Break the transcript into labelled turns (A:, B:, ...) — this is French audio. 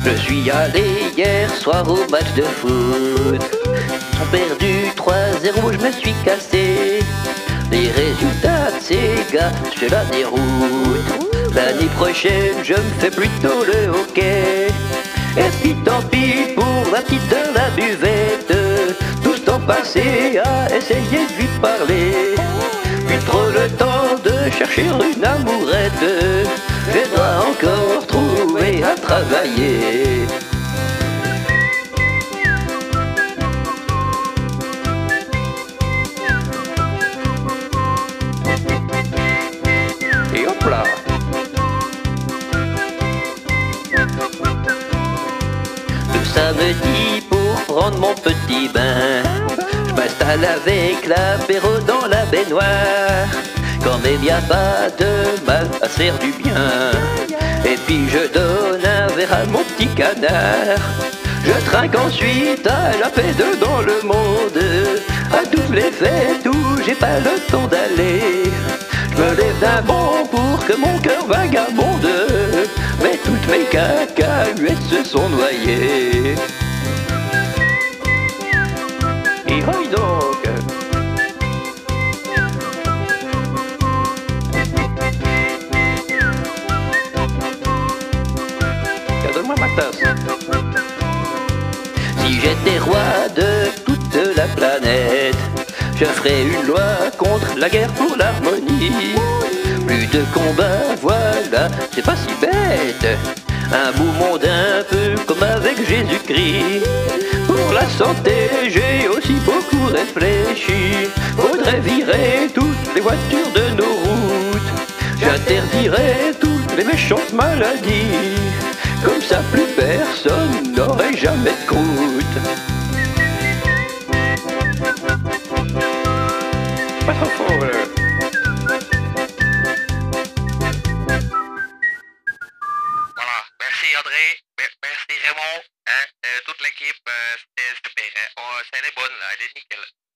A: Je suis allé hier soir au match de foot. Ils ont perdu 3-0, je me suis cassé. Les résultats de ces gars, c'est la déroute. L'année prochaine, je me fais plutôt le hockey. Et puis tant pis pour la petite de la buvette. Tout ce temps passé à essayer de lui parler. Plus trop le temps de chercher une amourette. Je dois encore trouver à travailler. Et hop là. Le samedi pour prendre mon petit bain, je m'installe avec l'apéro dans la baignoire. Quand même y a pas de mal à se faire du bien. Et puis je donne un verre à mon petit canard. Je trinque ensuite à la paix dans le monde, à toutes les fêtes où j'ai pas le temps d'aller. Je me lève d'un bond pour que mon cœur vagabonde, mais toutes mes cacahuètes se sont noyées. Et oui donc. Donne-moi ma tasse. Si j'étais roi de toute la planète, je ferais une loi contre la guerre pour l'harmonie. Plus de combats, voilà, c'est pas si bête. Un beau monde un peu comme avec Jésus-Christ. Pour la santé, j'ai aussi beaucoup réfléchi. Faudrait virer toutes les voitures de nos routes. J'interdirais toutes les méchantes maladies. Comme ça, plus personne n'aurait jamais de croûte. Pas trop fort, là.
B: Voilà, merci André, merci Raymond, hein, toute l'équipe, c'était super, hein. Oh, elle est bonne là, elle est nickel.